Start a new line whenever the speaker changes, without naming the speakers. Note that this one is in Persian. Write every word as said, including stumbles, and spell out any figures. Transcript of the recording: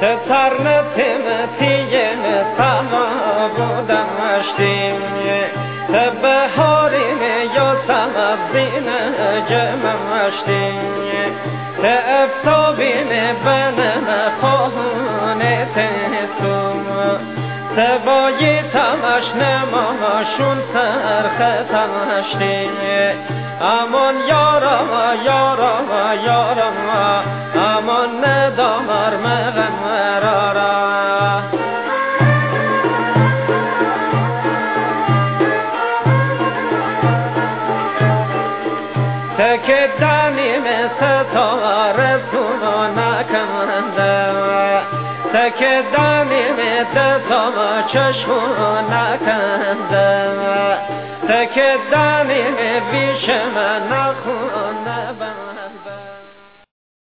ترنتم تیم سما بودمشتیم ته بهاریم یا سمزین جممشتیم ته افتابیم بنم خواهونه تسوم ته بایی تمش نماشون سرختمشتیم امان یارم یارم یارم امان ندامر مغمرارا تک دانیم ستاره سونو نکنده تک دانیم دتام چشمو نکنده تک دانیم بیش من نخون